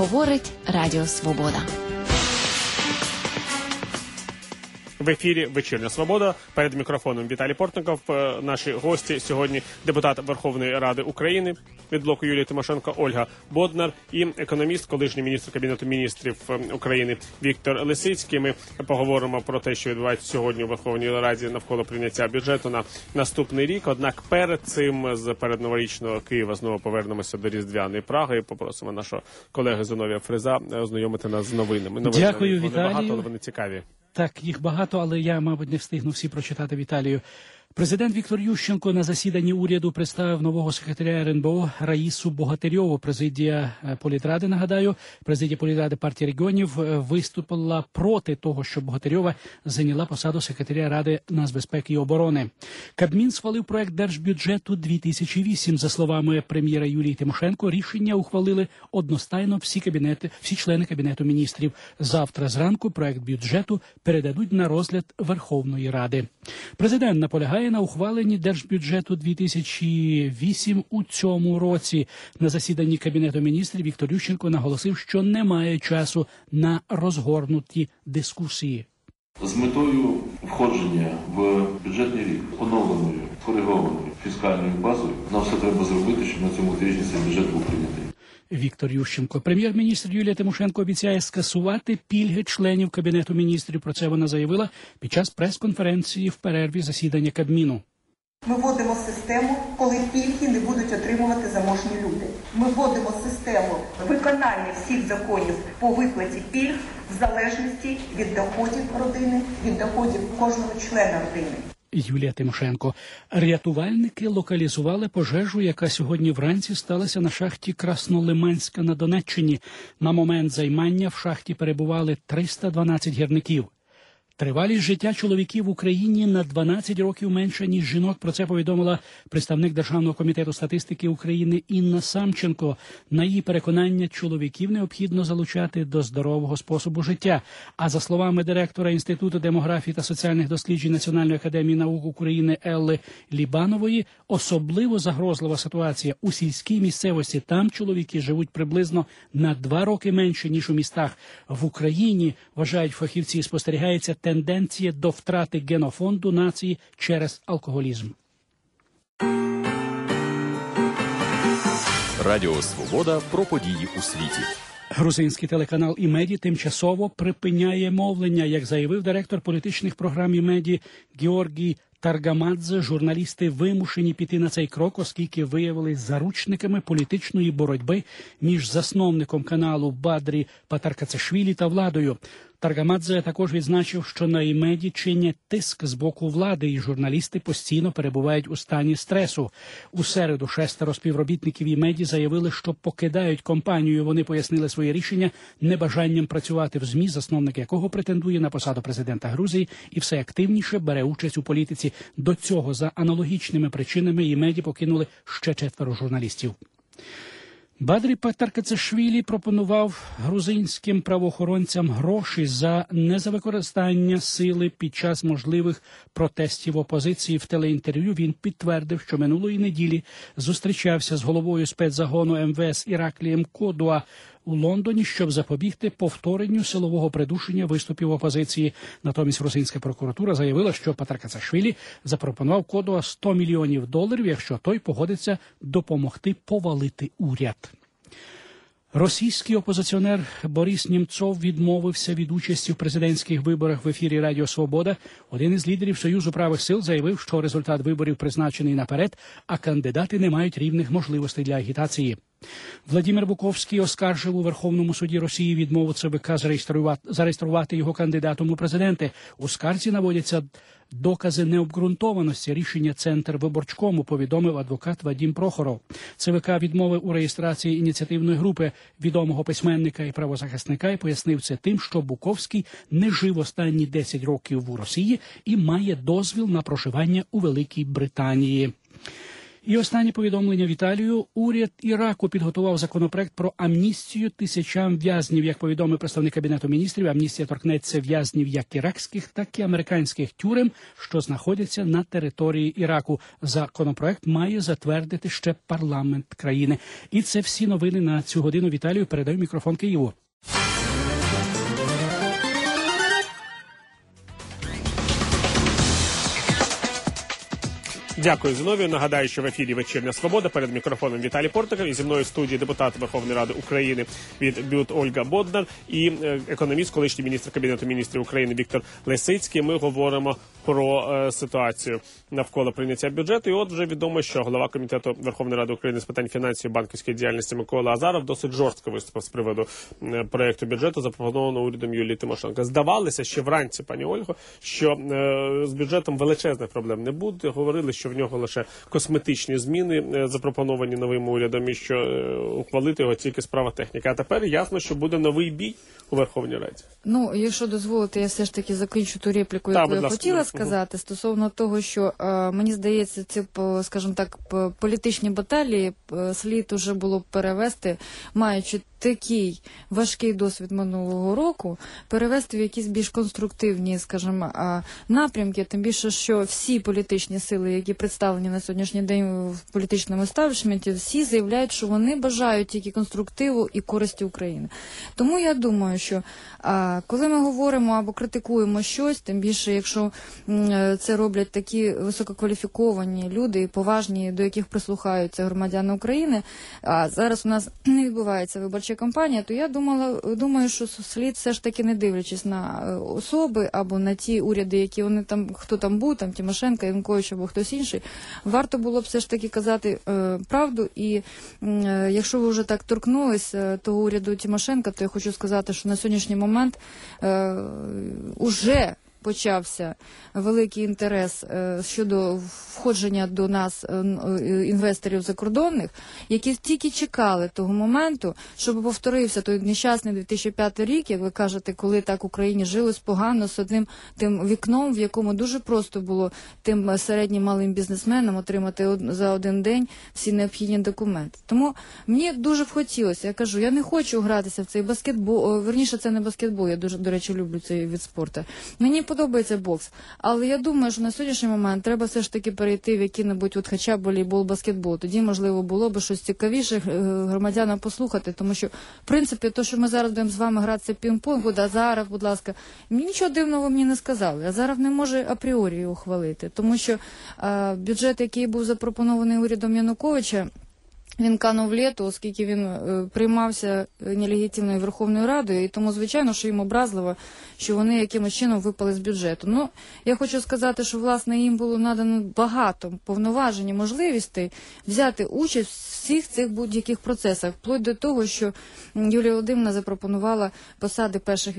Говорить Радіо Свобода. В ефірі «Вечірня Свобода». Перед мікрофоном Віталій Портников. Наші гості сьогодні депутат Верховної Ради України від блоку Юлії Тимошенко Ольга Боднар і економіст, колишній міністр Кабінету міністрів України Віктор Лисицький. Ми поговоримо про те, що відбувається сьогодні у Верховній Раді навколо прийняття бюджету на наступний рік. Однак перед цим з передноворічного Києва знову повернемося до Різдвяної Праги і попросимо нашого колеги Зиновія Фриза ознайомити нас з новинами. Дякую, Віталію. Вони багато, але вони цікаві. Так, їх багато, але я, мабуть, не встигну всі прочитати, Віталію. Президент Віктор Ющенко на засіданні уряду представив нового секретаря РНБО Раїсу Богатирьову. Президія Політради, нагадаю, президія Політради партії регіонів виступила проти того, щоб Богатирьова зайняла посаду секретаря Ради нацбезпеки і оборони. Кабмін схвалив проект держбюджету 2008. За словами прем'єра Юлії Тимошенко, рішення ухвалили одностайно всі члени Кабінету міністрів. Завтра зранку проект бюджету передадуть на розгляд Верховної Ради. Президент наполягає на ухваленні держбюджету 2008 у цьому році. На засіданні Кабінету міністрів Віктор Ющенко наголосив, що немає часу на розгорнуті дискусії. З метою входження в бюджетний рік оновленою, коригованою фіскальною базою нам все треба зробити, щоб на цьому тижні цей бюджет був прийнятий. Віктор Ющенко. Прем'єр-міністр Юлія Тимошенко обіцяє скасувати пільги членів Кабінету міністрів. Про це вона заявила під час прес-конференції в перерві засідання Кабміну. Ми вводимо систему, коли пільги не будуть отримувати заможні люди. Ми вводимо систему виконання всіх законів по виплаті пільг в залежності від доходів родини, від доходів кожного члена родини. Юлія Тимошенко. Рятувальники локалізували пожежу, яка сьогодні вранці сталася на шахті Краснолиманська на Донеччині. На момент займання в шахті перебували 312 гірників. Тривалість життя чоловіків в Україні на 12 років менша, ніж жінок. Про це повідомила представник Державного комітету статистики України Інна Самченко. На її переконання, чоловіків необхідно залучати до здорового способу життя. А за словами директора Інституту демографії та соціальних досліджень Національної академії наук України Елли Лібанової, особливо загрозлива ситуація у сільській місцевості. Там чоловіки живуть приблизно на 2 роки менше, ніж у містах. В Україні, вважають фахівці, спостерігається тенденція до втрати генофонду нації через алкоголізм. Радіо Свобода про події у світі. Грузинський телеканал «Імеді» тимчасово припиняє мовлення. Як заявив директор політичних програм «Імеді» Георгій Таргамадзе, журналісти вимушені піти на цей крок, оскільки виявились заручниками політичної боротьби між засновником каналу Бадрі Патаркацешвілі та владою. Таргамадзе також відзначив, що на «Імеді» чинять тиск з боку влади, і журналісти постійно перебувають у стані стресу. У середу 6 співробітників «Імеді» заявили, що покидають компанію. Вони пояснили своє рішення небажанням працювати в ЗМІ, засновник якого претендує на посаду президента Грузії і все активніше бере участь у політиці. До цього за аналогічними причинами «Імеді» покинули ще 4 журналістів. Бадрі Патаркацешвілі пропонував грузинським правоохоронцям гроші за незавикористання сили під час можливих протестів опозиції. В телеінтерв'ю він підтвердив, що минулої неділі зустрічався з головою спецзагону МВС Іраклієм Кодуа у Лондоні, щоб запобігти повторенню силового придушення виступів опозиції. Натомість грузинська прокуратура заявила, що Патаркацешвілі запропонував Кодуа $100 мільйонів, якщо той погодиться допомогти повалити уряд. Російський опозиціонер Борис Нємцов відмовився від участі в президентських виборах в ефірі Радіо Свобода. Один із лідерів Союзу правих сил заявив, що результат виборів призначений наперед, а кандидати не мають рівних можливостей для агітації. Владимир Буковський оскаржив у Верховному суді Росії відмову ЦВК зареєструвати його кандидатом у президенти. У скарзі наводяться докази необґрунтованості рішення Центрвиборчкому, повідомив адвокат Вадим Прохоров. ЦВК відмовив у реєстрації ініціативної групи відомого письменника і правозахисника і пояснив це тим, що Буковський не жив останні 10 років у Росії і має дозвіл на проживання у Великій Британії. І останнє повідомлення Віталію. Уряд Іраку підготував законопроект про амністію тисячам в'язнів. Як повідомив представник Кабінету міністрів, амністія торкнеться в'язнів як іракських, так і американських тюрем, що знаходяться на території Іраку. Законопроект має затвердити ще парламент країни. І це всі новини на цю годину. Віталію, передаю мікрофон Києву. Дякую, Зіновію. Нагадаю, що в ефірі «Вечірня Свобода». Перед мікрофоном Віталій Портников. І зі мною в студії депутат Верховної Ради України від БЮТ Ольга Боднар і економіст, колишній міністр Кабінету міністрів України Віктор Лесицький. Ми говоримо про ситуацію навколо прийняття бюджету. І от вже відомо, що голова Комітету Верховної Ради України з питань фінансів і банківської діяльності Микола Азаров досить жорстко виступив з приводу проєкту бюджету, запропонованого урядом Юлії Тимошенко. Здавалося ще вранці, пані Ольго, що з бюджетом величезних проблем не буде. Говорили, що в нього лише косметичні зміни запропоновані новим урядом і що ухвалити його тільки справа техніки. А тепер ясно, що буде новий бій у Верховній Раді. Ну, якщо дозволите, я все ж таки закінчу ту репліку, яку я хотіла сказати, стосовно того, що мені здається, ці, скажімо так, політичні баталії слід уже було перевести, маючи такий важкий досвід минулого року, перевести в якісь більш конструктивні, скажімо, напрямки, тим більше, що всі політичні сили, які представлені на сьогоднішній день в політичному естаблішменті, всі заявляють, що вони бажають тільки конструктиву і користі України. Тому я думаю, що коли ми говоримо або критикуємо щось, тим більше, якщо це роблять такі висококваліфіковані люди, поважні, до яких прислухаються громадяни України, а зараз у нас не відбувається виборча кампанія, то я думаю, що слід все ж таки, не дивлячись на особи або на ті уряди, які вони там, хто там був, там Тимошенко, Янукович або хтось інший, варто було б все ж таки казати правду. І якщо ви вже так торкнулись того уряду Тимошенка, то я хочу сказати, що на сьогоднішній момент уже почався великий інтерес щодо входження до нас інвесторів закордонних, які тільки чекали того моменту, щоб повторився той нещасний 2005 рік, як ви кажете, коли так Україні жилось погано з одним тим вікном, в якому дуже просто було тим середнім малим бізнесменам отримати за один день всі необхідні документи. Тому мені дуже б хотілося, я кажу, я не хочу гратися в цей баскетбол, верніше це не баскетбол, я дуже, до речі, люблю цей від спорту. Мені подобається бокс, але я думаю, що на сьогоднішній момент треба все ж таки перейти в який-небудь от хоча б волейбол, баскетбол. Тоді, можливо, було б щось цікавіше громадянам послухати, тому що, в принципі, то, що ми зараз будемо з вами гратися пінг-понг, Азаров, будь ласка, нічого дивного мені не сказали. Азаров не може апріорі ухвалити, тому що бюджет, який був запропонований урядом Януковича, він канув в літу, оскільки він приймався нелегітимною Верховною Радою, і тому, звичайно, що їм образливо, що вони якимось чином випали з бюджету. Ну, я хочу сказати, що, власне, їм було надано багато повноважень і можливостей взяти участь в всіх цих будь-яких процесах, вплоть до того, що Юлія Володимирівна запропонувала посади перших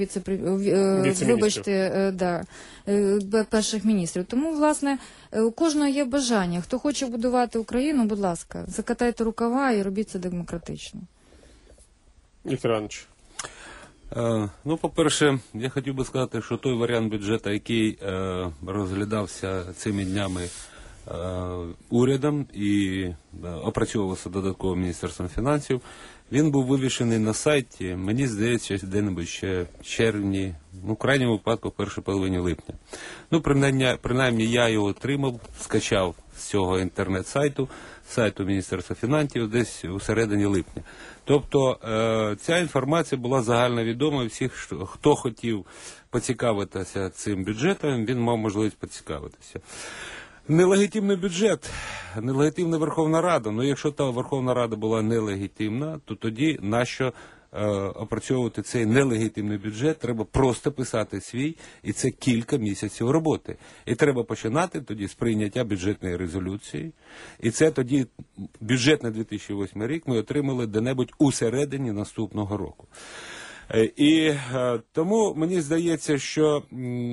перших міністрів. Тому, власне, у кожного є бажання. Хто хоче будувати Україну, будь ласка, закатайте рукава і робіть це демократично. Віктор Іванович. Ну, по-перше, я хотів би сказати, що той варіант бюджету, який розглядався цими днями урядом і опрацьовувався додатково Міністерством фінансів, він був вивішений на сайті, мені здається, де-небудь ще в червні, ну, в крайньому випадку, в першій половині липня. Ну, принаймні я його отримав, скачав з цього інтернет-сайту, сайту Міністерства фінансів, десь у середині липня. Тобто ця інформація була загальновідома, всіх, хто хотів поцікавитися цим бюджетом, він мав можливість поцікавитися. Нелегітимний бюджет, нелегітимна Верховна Рада. Ну, якщо та Верховна Рада була нелегітимна, то тоді нащо опрацьовувати цей нелегітимний бюджет? Треба просто писати свій, і це кілька місяців роботи. І треба починати тоді з прийняття бюджетної резолюції. І це тоді бюджет на 2008 рік ми отримали де-небудь у середині наступного року. І тому мені здається, що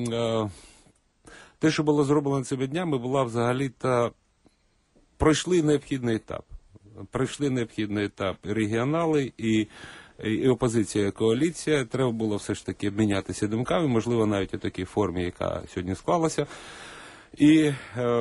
те, що було зроблено цими днями, була взагалі-то пройшли необхідний етап. Пройшли необхідний етап і регіонали, і опозиція, і коаліція. Треба було все ж таки обмінятися думками, можливо, навіть у такій формі, яка сьогодні склалася. І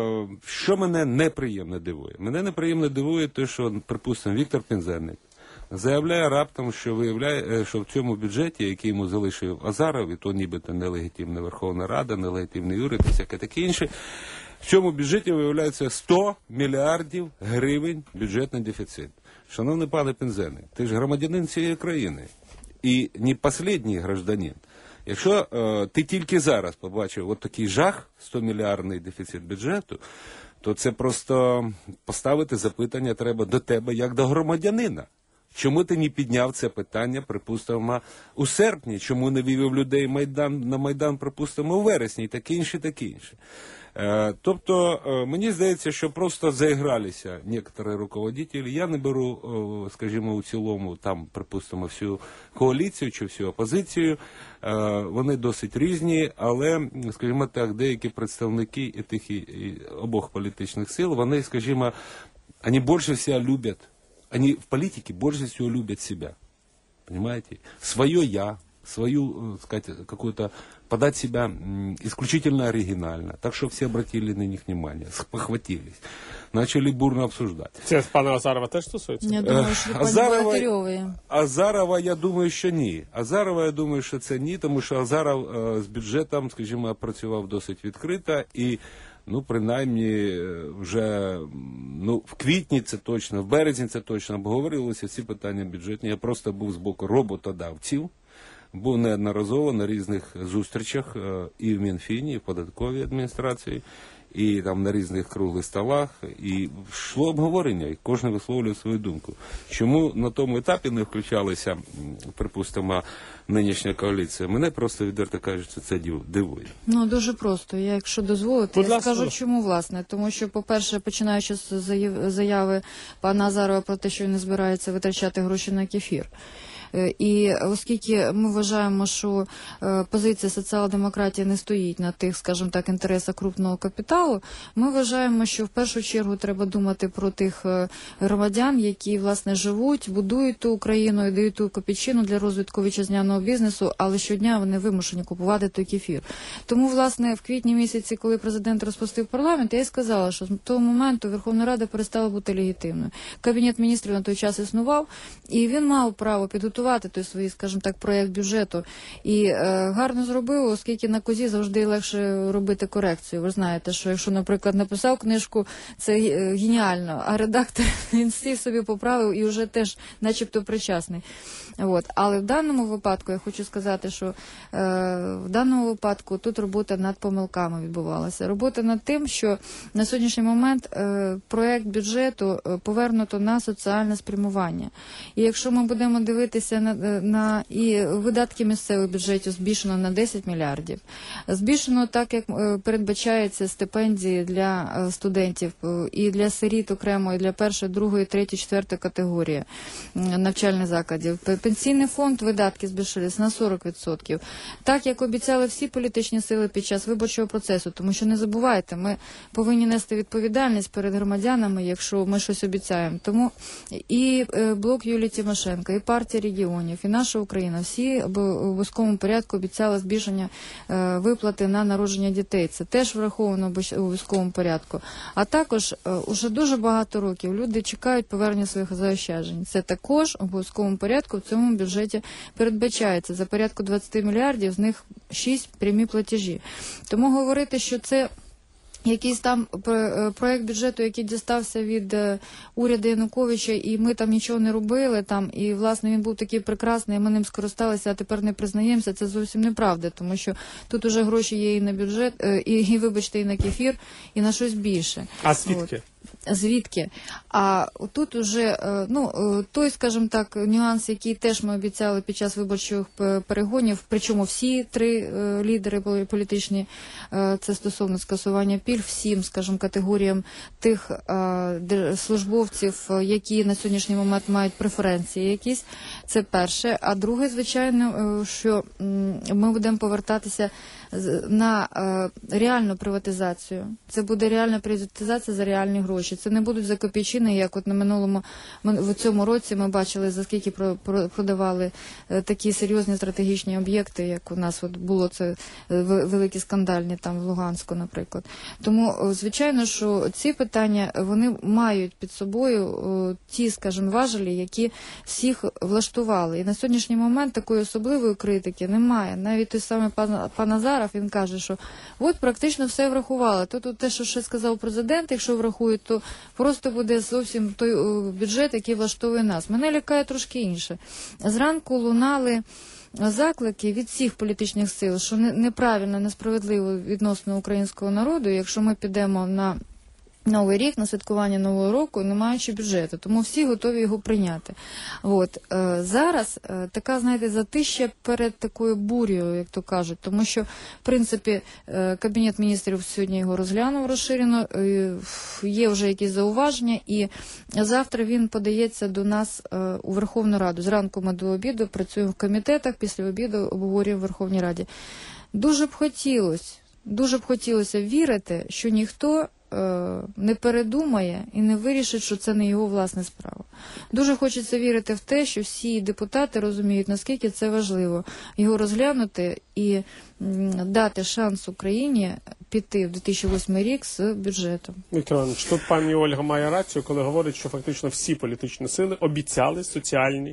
що мене неприємно дивує? Мене неприємно дивує те, що, припустимо, Віктор Пінзеник заявляє раптом, що в цьому бюджеті, який йому залишив Азаров, і то нібито нелегітимна Верховна Рада, нелегітимний уряд і всяке таке інше, в цьому бюджеті виявляється 100 мільярдів гривень бюджетний дефіцит. Шановний пане Пінзеник, ти ж громадянин цієї країни і не останній гражданин. Якщо ти тільки зараз побачив от такий жах, 100-мільярдний дефіцит бюджету, то це просто поставити запитання треба до тебе як до громадянина. Чому ти не підняв це питання, припустимо, у серпні? Чому не вивів людей на Майдан, припустимо, у вересні і таке інше, таке інше? Тобто, мені здається, що просто заігралися некоторі руководителі. Я не беру, скажімо, у цілому, там, припустимо, всю коаліцію чи всю опозицію. Вони досить різні, але, скажімо так, деякі представники обох політичних сил, вони, скажімо, вони більше всього люблять, они в политике больше всего любят себя. Понимаете? Свое «я», свою, сказать, какую-то, подать себя исключительно оригинально. Так что все обратили на них внимание, спохватились. Начали бурно обсуждать. Це пана Азарова теж стосується? Я думаю, що пані Богатирьової. Азарова, я думаю, що ні. Азарова, я думаю, що це ні, тому що Азаров з бюджетом, скажімо, працював досить відкрито і принаймні, вже в квітні це точно, в березні це точно обговорювалися всі питання бюджетні. Я просто був з боку роботодавців, був неодноразово на різних зустрічах і в Мінфіні, і в податковій адміністрації, і там на різних круглих столах, і йшло обговорення, і кожен висловлював свою думку. Чому на тому етапі не включалися, припустимо, нинішня коаліція? Мене просто, відверто кажучи, це дивує. Дуже просто. Я, якщо дозволите, я скажу, чому, власне. Тому що, по-перше, починаючи з заяви пана Азарова про те, що він не збирається витрачати гроші на кефір. І оскільки ми вважаємо, що позиція соціал-демократії не стоїть на тих, скажімо так, інтересах крупного капіталу, ми вважаємо, що в першу чергу треба думати про тих громадян, які, власне, живуть, будують ту Україну і дають ту копійчину для розвитку вітчизняного бізнесу, але щодня вони вимушені купувати той кефір. Тому, власне, в квітні місяці, коли президент розпустив парламент, я й сказала, що з того моменту Верховна Рада перестала бути легітимною. Кабінет міністрів на той час існував, і він мав право підготувати той свій, скажімо так, проєкт бюджету. І гарно зробив, оскільки на козі завжди легше робити корекцію. Ви знаєте, що якщо, наприклад, написав книжку, це геніально, а редактор він сів собі поправив і вже теж начебто причасний. Але в даному випадку, я хочу сказати, що в даному випадку тут робота над помилками відбувалася. Робота над тим, що на сьогоднішній момент проєкт бюджету повернуто на соціальне спрямування. І якщо ми будемо дивитися на і видатки місцевих бюджетів збільшено на 10 мільярдів, збільшено так, як передбачається стипендії для студентів і для сиріт окремо, і для першої, другої, третьої, четвертої категорії навчальних закладів. Пенсійний фонд видатки збільшились на 40%. Так, як обіцяли всі політичні сили під час виборчого процесу, тому що не забувайте, ми повинні нести відповідальність перед громадянами, якщо ми щось обіцяємо. Тому і блок Юлії Тимошенко, і партія регіонів, і наша Україна, всі в обов'язковому порядку обіцяли збільшення виплати на народження дітей. Це теж враховано в обов'язковому порядку. А також уже дуже багато років люди чекають повернення своїх заощаджень. Це також в обов'язковому порядку в цьому бюджеті передбачається. За порядку 20 мільярдів, з них 6 прямі платежі. Тому говорити, що це якийсь там проєкт бюджету, який дістався від уряду Януковича, і ми там нічого не робили, і, власне, він був такий прекрасний, і ми ним скористалися, а тепер не признаємося, це зовсім неправда, тому що тут уже гроші є і на бюджет, і вибачте, і на кефір, і на щось більше. А звідки? Звідки? А тут уже, той, скажімо так, нюанс, який теж ми обіцяли під час виборчих перегонів, причому всі три лідери політичні, це стосовно скасування пільг, всім, скажімо, категоріям тих службовців, які на сьогоднішній момент мають преференції якісь, це перше. А друге, звичайно, що ми будемо повертатися на реальну приватизацію. Це буде реальна приватизація за реальні гроші. гроші. Це не будуть за копійчини, як от в цьому році ми бачили, за скільки продавали такі серйозні стратегічні об'єкти, як у нас от було це великі скандальні там в Луганську, наприклад. Тому, звичайно, що ці питання, вони мають під собою ті, скажімо, важелі, які всіх влаштували. І на сьогоднішній момент такої особливої критики немає. Навіть той самий пан Азаров, він каже, що от практично все врахували. Тут те, що ще сказав президент, якщо врахують, то просто буде зовсім той бюджет, який влаштовує нас. Мене лякає трошки інше. Зранку лунали заклики від всіх політичних сил, що неправильно, несправедливо відносно українського народу, якщо ми підемо на Новий рік, на святкування Нового року, не маючи бюджету. Тому всі готові його прийняти. Зараз така, знаєте, затища перед такою бур'єю, як то кажуть. Тому що, в принципі, Кабінет міністрів сьогодні його розглянув розширено, є вже якісь зауваження, і завтра він подається до нас у Верховну Раду. Зранку ми до обіду працюємо в комітетах, після обіду обговорюємо в Верховній Раді. Дуже б хотілося вірити, що ніхто не передумає і не вирішить, що це не його власна справа. Дуже хочеться вірити в те, що всі депутати розуміють, наскільки це важливо його розглянути і дати шанс Україні піти в 2008 рік з бюджетом. Віктор Іванович, тут пані Ольга має рацію, коли говорить, що фактично всі політичні сили обіцяли соціальні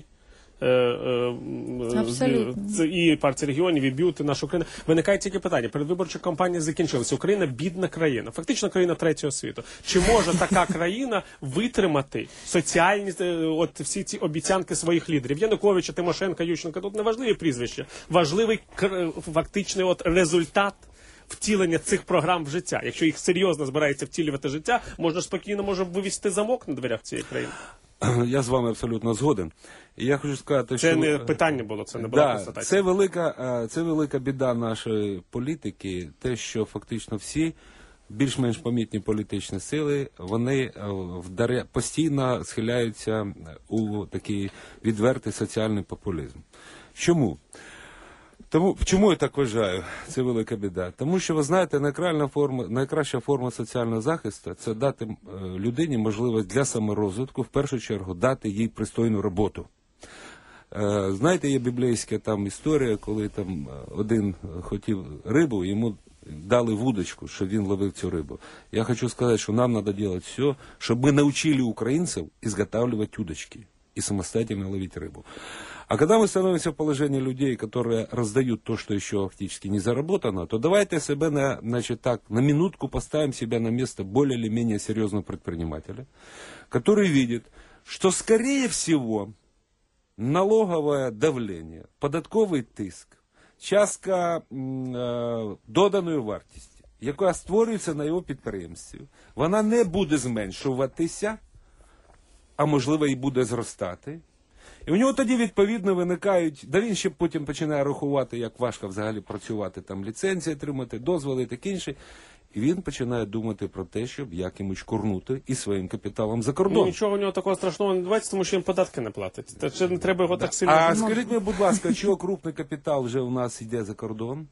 і партії регіонів, і б'юти нашу країну. Виникає тільки питання. Передвиборча кампанія закінчилася. Україна – бідна країна. Фактично країна третього світу. Чи може така країна витримати соціальні, от всі ці обіцянки своїх лідерів? Януковича, Тимошенка, Ющенка. Тут не важливі прізвища. Важливий фактичний результат втілення цих програм в життя. Якщо їх серйозно збирається втілювати життя, можна спокійно вивісти замок на дверях цієї країни. Я з вами абсолютно згоден. І я хочу сказати, це що... не питання було, це не була констатація. Це велика біда нашої політики, те, що фактично всі більш-менш помітні політичні сили, вони постійно схиляються у такий відвертий соціальний популізм. Чому? Чому я так вважаю? Це велика біда. Тому що, ви знаєте, найкраща форма соціального захисту – це дати людині можливість для саморозвитку, в першу чергу, дати їй пристойну роботу. Знаєте, є біблійська там історія, коли там один хотів рибу, йому дали вудочку, щоб він ловив цю рибу. Я хочу сказати, що нам треба робити все, щоб ми навчили українців изготавливать удочки и самостоятельно ловить рыбу. А когда мы становимся в положении людей, которые раздают то, что еще фактически не заработано, то давайте себе на минутку поставим себя на место более или менее серьезного предпринимателя, который видит, что, скорее всего, налоговое давление, податковий тиск, частка доданої вартості, яка створюється на його підприємстві, вона не буде зменшуватися, а можливо і буде зростати. І у нього тоді, відповідно, виникають, він ще потім починає рахувати, як важко взагалі працювати, там ліцензії отримати, дозволи і таке інше. І він починає думати про те, щоб як йому чкурнути і своїм капіталом за кордон. Ну, нічого у нього такого страшного не відбувається, тому що він податки не платить. Та чи не треба його так сильно... А скажіть мені, будь ласка, чого крупний капітал вже у нас йде за кордон?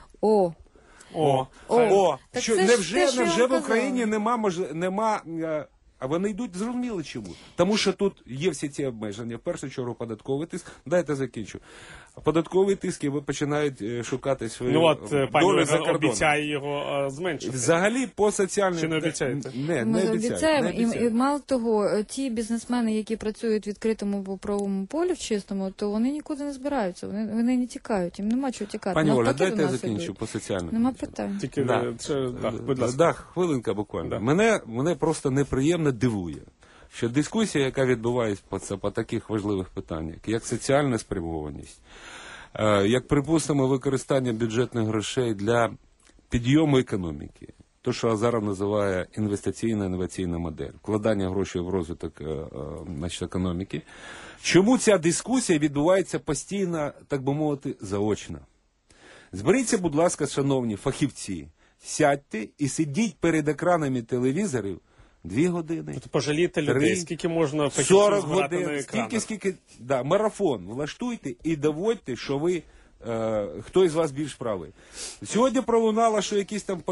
Невже в Україні нема а вони йдуть зрозуміло чому. Тому що тут є всі ці обмеження. В першу чергу податковий тиск. Дайте закінчу. Податковий тиск, і ви починають шукати свою долю за кордоном. Обіцяє його зменшити. Взагалі по соціальним... Чи не обіцяєте? Ми обіцяємо. І мало того, ті бізнесмени, які працюють в відкритому правовому полі, в чистому, то вони нікуди не збираються. Вони не тікають. Їм нема чого тікати. Пані Оля, дайте я закінчу по соціальним. Нема питань. Тільки, будь ласка. Хвилинка буквально. Мене просто неприємно дивує, що дискусія, яка відбувається по таких важливих питаннях, як соціальна спрямованість, як, припустимо, використання бюджетних грошей для підйому економіки, то, що Азаров називає інвестиційна модель, вкладання грошей в розвиток економіки. Чому ця дискусія відбувається постійно, так би мовити, заочно? Зберіться, будь ласка, шановні фахівці, сядьте і сидіть перед екранами телевізорів 2 години. Пожалійте людей, скільки можна 40 годин, скільки, марафон влаштуйте і доводьте, що ви хто із вас більш правий. Сьогодні пролунало, що якісь там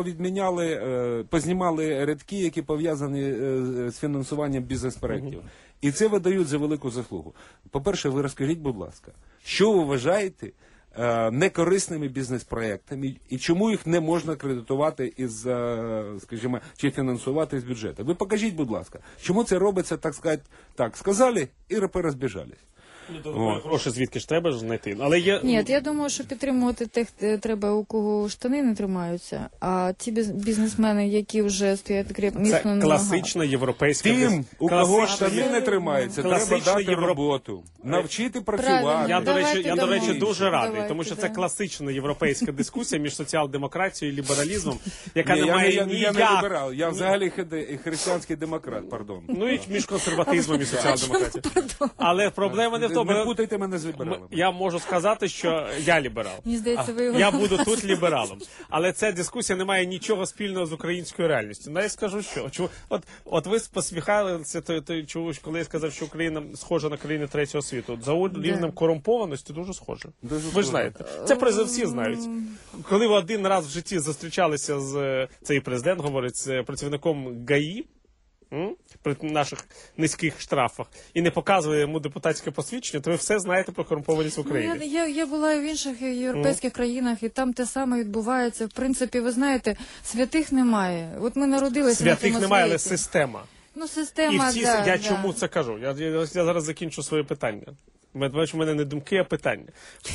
познімали рядки, які пов'язані з фінансуванням бізнес-проєктів. І це видають за велику заслугу. По-перше, ви розкажіть, будь ласка, що ви вважаєте некорисними бізнес-проєктами і чому їх не можна кредитувати із, скажімо, чи фінансувати з бюджету? Ви покажіть, будь ласка, чому це робиться, так сказати, так, сказали і розбіжались. Гроші звідки ж треба ж знайти. Але є... Ні, я думаю, що підтримувати тих треба, у кого штани не тримаються, а ті бізнесмени, які вже стоять міцно на ногах. Це класична європейська... Тим, у кого штани не тримаються, треба дати роботу, навчити працювати. Я, до речі, дуже радий, тому що це класична європейська дискусія між соціал-демократією і лібералізмом, яка не має ніяк... Я не ліберал, я взагалі християнський демократ, пардон. Ну і між консерватизмом і соціал-демократією. Але проблема не в тому... Не путайте мене з лібералом. Я можу сказати, що я ліберал. Мені здається, ви його... Я буду тут лібералом. Але ця дискусія не має нічого спільного з українською реальністю. Ну, я скажу, що. От ви посміхалися, коли я сказав, що Україна схожа на країни третього світу. От за рівнем корумпованості дуже схожа. Ви ж знаєте. Це всі знають. Коли ви один раз в житті зустрічалися з, цей президент говорить, з працівником ГАІ, при наших низьких штрафах, і не показує йому депутатське посвідчення, то ви все знаєте про корумпованість в Україні. Я була в інших європейських країнах, і там те саме відбувається. В принципі, ви знаєте, святих немає. От ми народилися на цьому святих немає, але світі. Система. Ну, система, Я чому це кажу? Я зараз закінчу своє питання. Бачу, в мене не думки, а питання. В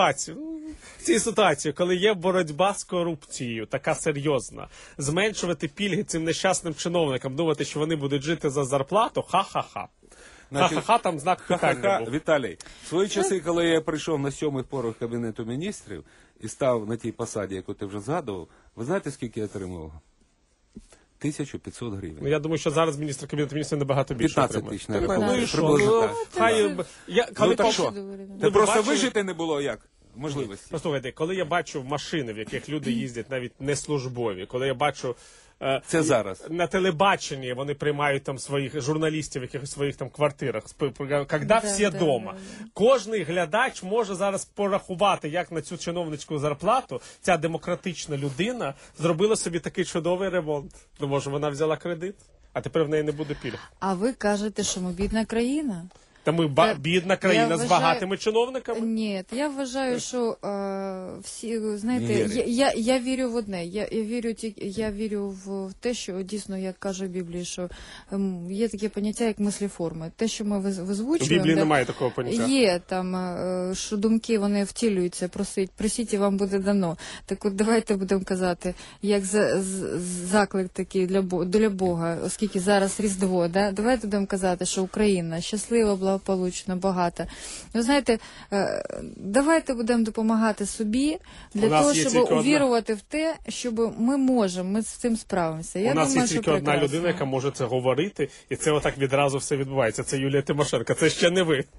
цій ситуації, коли є боротьба з корупцією, така серйозна, зменшувати пільги цим нещасним чиновникам, думати, що вони будуть жити за зарплату, ха-ха-ха. Ха-ха-ха, там знак питання був. Віталій, в свої часи, коли я прийшов на 7-й поверх Кабінету міністрів і став на тій посаді, яку ти вже згадував, ви знаєте, скільки я отримував? 1500 гривень. Ну, я думаю, що зараз міністр Кабінету міністрів набагато більше 15 тисяч, не Ну і що? Ти просто вижити не було як? Можливості. Послухайте, коли я бачу машини, в яких люди їздять навіть не службові, коли я бачу це зараз на телебаченні вони приймають там своїх журналістів в якихось своїх там квартирах, коли всі вдома. Кожний глядач може зараз порахувати, як на цю чиновницьку зарплату ця демократична людина зробила собі такий чудовий ремонт. Ну, може, вона взяла кредит, а тепер в неї не буде пільг. А ви кажете, що ми бідна країна? Та ми бідна країна з багатими чиновниками? Ні, я вважаю, що всі, знаєте, я вірю в одне. Я вірю в те, що дійсно, як каже в Біблії, що є таке поняття, як мисліформи. Те, що ми визвучуємо... В Біблії немає такого поняття. Є там, що думки, вони втілюються, просіть і вам буде дано. Так от давайте будемо казати, як заклик такий для Бога, оскільки зараз Різдво, да? Давайте будемо казати, що Україна щаслива, благополучна, багата. Ви знаєте, давайте будемо допомагати собі для того, щоб увірувати в те, щоб ми можемо, ми з цим справимося. У нас є тільки одна людина, яка може це говорити, і це отак відразу все відбувається. Це Юлія Тимошенко. Це ще не ви.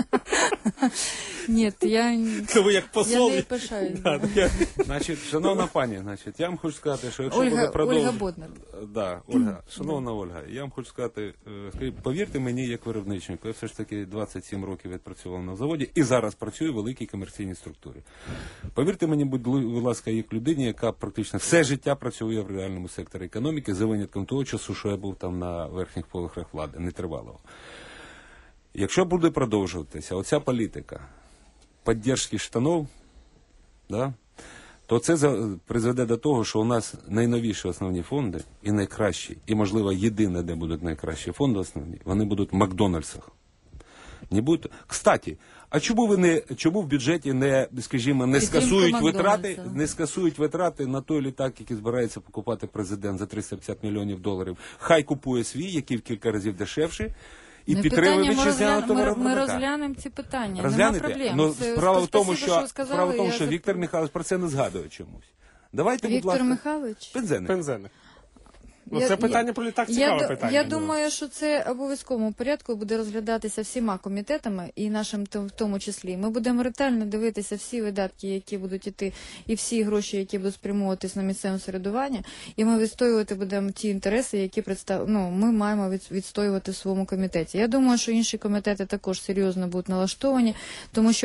Ні, ви як посол. Я не пишаюсь. Значить, шановна пані, я вам хочу сказати, що якщо буде продовжувати... Ольга Боднар. Да, Ольга, шановна Ольга, я вам хочу сказати, повірте мені як виробничнику, я все ж таки 27 років відпрацював на заводі і зараз працюю в великій комерційній структурі. Повірте мені, будь ласка, як людині, яка практично все життя працює в реальному секторі економіки, за винятком того часу, що я був там на верхніх поверхах влади, нетривалого. Якщо буде продовжуватися оця політика підтримки штанов, да, то це призведе до того, що у нас найновіші основні фонди і найкращі, і, можливо, єдине, де будуть найкращі фонди основні, вони будуть в Макдональдсах. Кстати, а чому в бюджеті не, скажімо, не скасують витрати на той літак, який збирається покупати президент за $350 мільйонів? Хай купує свій, який в кілька разів дешевший, і підтримує вітчизняного товаровиробника. Ми розглянемо ці питання, нема проблем. Ну, справа в тому, що Віктор Михайлович про це не згадує чомусь. Давайте, будь ласка. Віктор Михайлович? Пензеник. Ну, це питання про літак цікаве питання. Я думаю, що це в обов'язковому порядку буде розглядатися всіма комітетами, і нашим в тому числі. Ми будемо ретельно дивитися всі видатки, які будуть іти, і всі гроші, які будуть спрямовуватись на місцеве самоврядування, і ми відстоювати будемо ті інтереси, які ми маємо відстоювати в своєму комітеті. Я думаю, що інші комітети також серйозно будуть налаштовані, тому що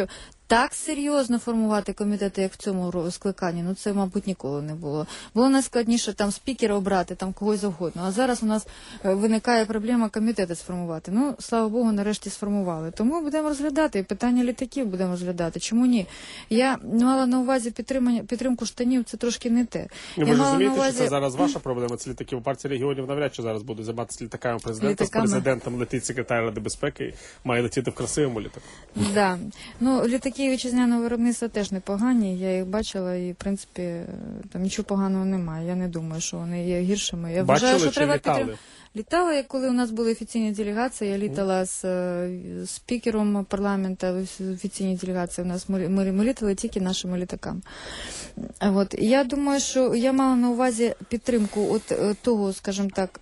Так серйозно формувати комітети, як в цьому скликанні, ну це, мабуть, ніколи не було. Було найскладніше там спікера обрати, там когось завгодно. А зараз у нас виникає проблема комітети сформувати. Ну, слава Богу, нарешті сформували. Тому будемо розглядати. І питання літаків будемо розглядати. Чому ні? Я мала на увазі підтримку штанів, це трошки не те. Ви ж розумієте, що це зараз ваша проблема, це літаки. У партії регіонів навряд чи зараз будуть займатися літаками президента. З президентом летить секретар Ради безпеки, має летіти в красивому літаку. Да. Ну, літаки вітчизняного виробництва теж непогані, я їх бачила і, в принципі, там нічого поганого немає. Я не думаю, що вони є гіршими. Я вважаю, що треба підтримати. Літала, коли у нас були офіційні делегації, я літала з спікером парламенту, офіційні делегації у нас, ми літали тільки нашими літаками. От. Я думаю, що я мала на увазі підтримку от того, скажімо так,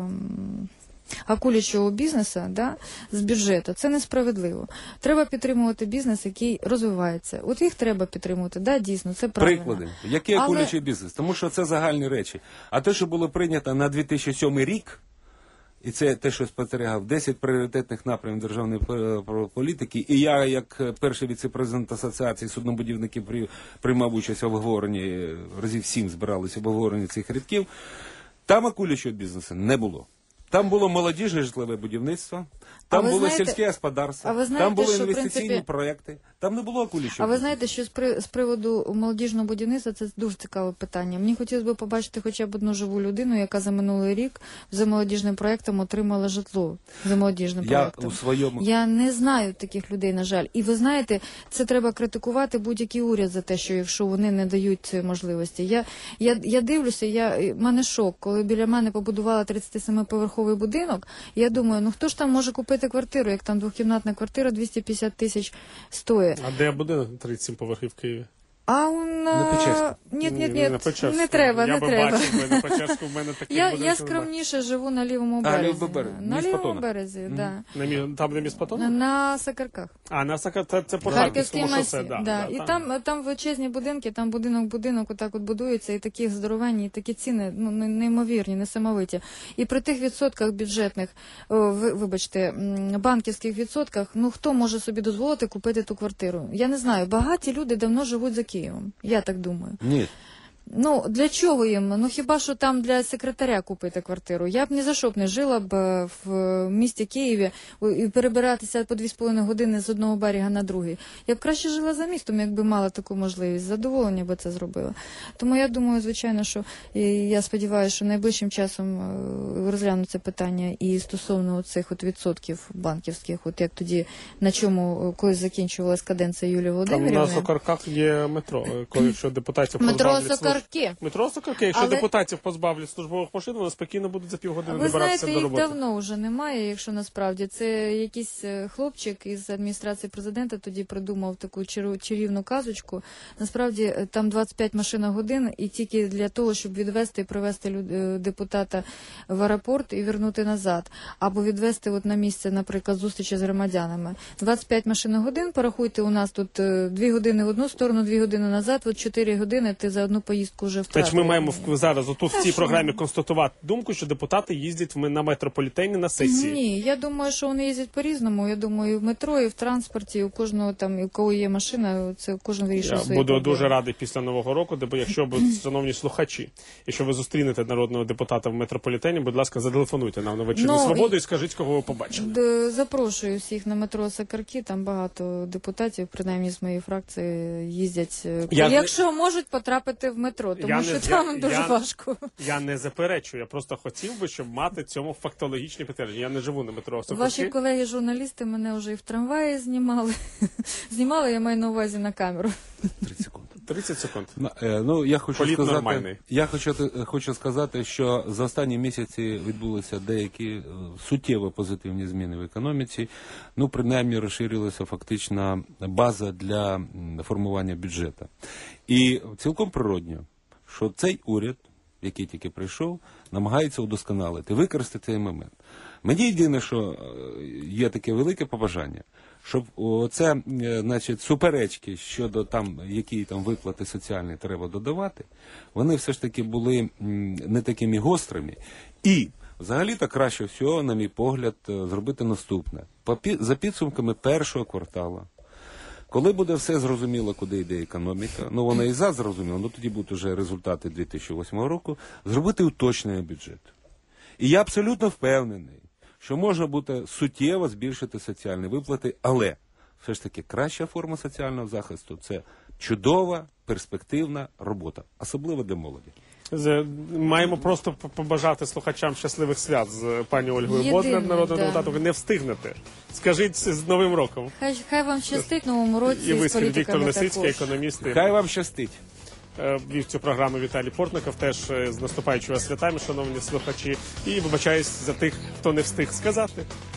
акулячого бізнесу, да, з бюджету. Це несправедливо. Треба підтримувати бізнес, який розвивається. От їх треба підтримувати, да, дійсно, це правильно. Приклади. Який акулячий бізнес? Тому що це загальні речі. А те, що було прийнято на 2007 рік, і це те, що спостерігав, 10 пріоритетних напрямів державної політики, і я, як перший віце-президент Асоціації суднобудівників, приймав участь в обговоренні, разів 7 збиралися в обговоренні цих рядків, там акулячого бізнесу не було. Там було молодіжне житлове будівництво, там було сільське господарство, там були інвестиційні проекти, там не було акулячого бізнесу. А ви знаєте, що з приводу молодіжного будівництва, це дуже цікаве питання. Мені хотілося б побачити хоча б одну живу людину, яка за минулий рік за молодіжним проектом отримала житло. За молодіжним проектом. Я не знаю таких людей, на жаль. І ви знаєте, це треба критикувати будь-який уряд за те, що якщо вони не дають цієї можливості. Я дивлюся, в мене шок, коли біля мене побудувала 37-поверховий будинок, я думаю, ну хто ж там може купити квартиру, як там двохкімнатна квартира 250 тисяч стоїть. А де будинок 37 поверхів в Києві? А он... Ні, не треба, не треба. Я би бачив, на Печерську в мене такий будинок. Я скромніше живу на лівому березі. На лівому березі, так. Там, де міст Патона? На Сакарках. А, на Сакарках, це по Харківському шосе, шосе, да. І там величезні будинки, там будинок отак от будується, і такі здоровенні, і такі ціни, ну, неймовірні, несамовиті. І при тих відсотках бюджетних, вибачте, банківських відсотках, ну, хто може собі дозволити купити ту квартиру? Я не знаю, багаті люди давно живуть за Києвом, я так думаю. Ні. Ну, для чого їм? Ну, хіба що там для секретаря купити квартиру? Я б ні за що б не жила б в місті Києві і перебиратися по 2,5 години з одного берега на другий. Я б краще жила за містом, якби мала таку можливість. Задоволення би це зробила. Тому я думаю, звичайно, що я сподіваюся, що найближчим часом розглянуть це питання і стосовно цих от відсотків банківських, от як тоді, на чому, коли закінчувалась каденція Юлії Володимирівни. Там на Сокарках є метро, коли якщо депутатів позбавлять Метро Сокарки, якщо депутатів позбавлять службових машин, вони спокійно будуть за півгодини добиратися до роботи. Ви знаєте, їх давно вже немає, якщо насправді. Це якийсь хлопчик із адміністрації президента тоді придумав таку чарівну казочку. Насправді там 25 машин на годину, і тільки для того, щоб відвести і привезти депутата в аеропорт і вернути назад. Або відвести от на місце, наприклад, зустрічі з громадянами. 25 машин на годину, порахуйте, у нас тут 2 години в одну сторону, 2 години назад, от 4 години ти за одну поїздку вже втратив. Значить, ми маємо зараз отут в цій програмі констатувати думку, що депутати їздять на метрополітені на сесії. Ні, я думаю, що вони їздять по-різному. Я думаю, і в метро, і в транспорті, і у кожного там, і у кого є машина, це кожен вирішує свої буду проблеми. дуже радий після Нового року, бо якщо ви, шановні слухачі, якщо ви зустрінете народного депутата в метрополітені, будь ласка, зателефонуйте нам на Вечірню Свободу і скажіть, кого ви побачили. Запрошую всіх на метро Сокарки, там багато депутатів, принаймні з моєї фракції, їздять, якщо можуть потрапити в метро, тому що там дуже важко. Я не заперечую, я просто хотів би, щоб мати цьому фактологічні підтвердження. Я не живу на метро Сокарки. Ваші колеги-журналісти мене вже і в трамваї знімали. Знімали, я маю на увазі, на камеру. 30 секунд. Ну, я хочу Політ сказати, нормальний. хочу сказати, що за останні місяці відбулися деякі суттєво позитивні зміни в економіці. Ну, принаймні, розширилася фактично база для формування бюджету. І цілком природньо, що цей уряд, який тільки прийшов, намагається удосконалити, використати цей момент. Мені єдине, що є таке велике побажання, щоб оце, значить, суперечки щодо там, які там виплати соціальні треба додавати, вони все ж таки були не такими гострими. І взагалі-то краще всього, на мій погляд, зробити наступне. За підсумками першого кварталу Коли буде все зрозуміло, куди йде економіка, ну вона і зараз зрозуміла, ну тоді будуть вже результати 2008 року, зробити уточнення бюджету. І я абсолютно впевнений, що можна буде суттєво збільшити соціальні виплати, але все ж таки краща форма соціального захисту – це чудова, перспективна робота, особливо для молоді. Маємо просто побажати слухачам щасливих свят з пані Ольгою Єдине, Боднар, народним да. депутатом. Ви не встигнете. Скажіть з Новим роком. Хай вам щастить в новому році І ви, з політиками Віктор Лисицький, також. економіст. Хай вам щастить. Вів цю програму Віталій Портников, теж з наступаючими святами, шановні слухачі. І вибачаюсь за тих, хто не встиг сказати.